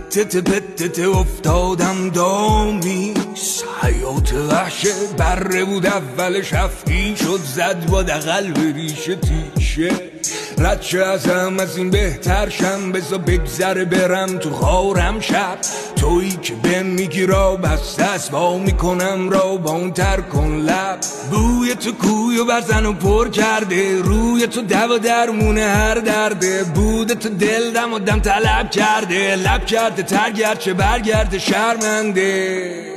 پتت افتادم دامیس، حیات وحشه بره بود اولش، افعی شد زد با دقل به ریشه تیشه. رد شه ازم از این بهتر شم، بزا بگذره برم تو خارم شب. تویی که بهم میگی را بسته است، با میکنم را با اون تر کن لب. بوی تو کوی و بزن و پر کرده، روی تو دوا درمونه هر درده. بوده تو دل دم و دم طلب کرده، لب کرده تر گرچه برگرده شرمنده.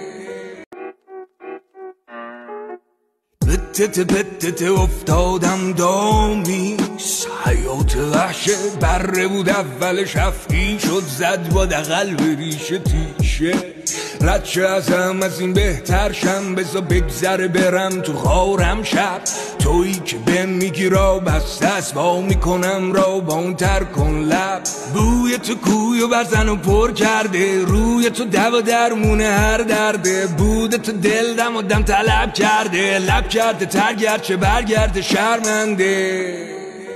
پتت افتادم دامیس، حیات وحشه بره بود اولش، افعی شد زد با دقل به ریشه تیشه. رد شه ازم از این بهتر شم، بزا بگذره برم تو خارم شب. تویی که بهم میگی را بسته است، با میکنم را با اون تر کن لب. بوی تو کوی و بزن و پر کرده، روی تو دوا درمونه هر درده. بوده تو دل دم و دم طلب کرده، لب کرده تر گرچه برگرده شرمنده.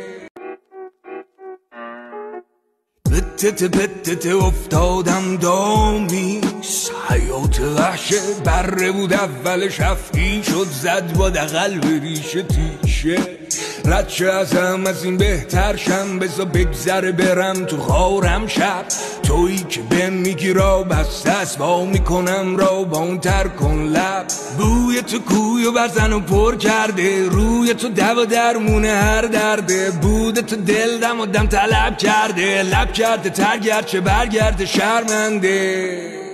پتت افتادم دامیس، حیات وحشه بره بود اولش، افعی شد زد با دقل به ریشه تیشه. رد شه ازم از این بهتر شم، بزا بگذره برم تو خارم شب. تویی که بهم میگی را بسته است، با میکنم را با اون تر کن لب. بوی تو کوی و بزن و پر کرده، روی تو دوا درمونه هر درده. بوده تو دل دم و دم طلب کرده، لب کرده تر گرچه برگرده شرمنده.